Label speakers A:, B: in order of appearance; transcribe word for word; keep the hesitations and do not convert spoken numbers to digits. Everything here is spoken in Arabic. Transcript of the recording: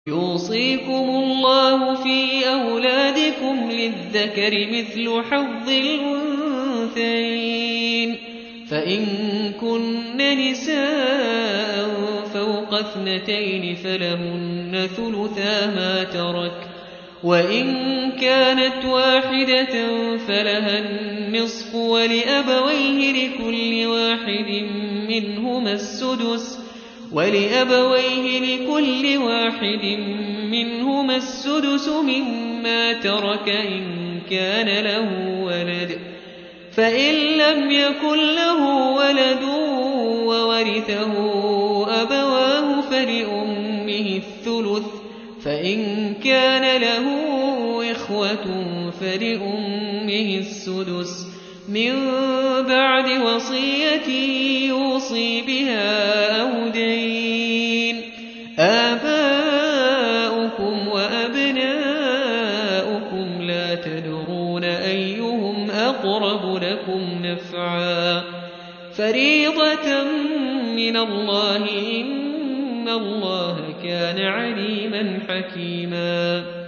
A: يوصيكم الله في أولادكم للذكر مثل حظ الأنثيين فإن كن نساء فوق اثنتين فلهن ثلثا ما ترك وإن كانت واحدة فلها النصف ولأبويه لكل واحد منهما السدس ولأبويه لكل واحد منهما السدس مما ترك إن كان له ولد فإن لم يكن له ولد وورثه أبواه فلأمه الثلث فإن كان له إخوة فلأمه السدس من بعد وصية يوصي بها أو دين آباؤكم وأبناؤكم لا تدرون أيهم أقرب لكم نفعا فريضة من الله إن الله كان عليما حكيما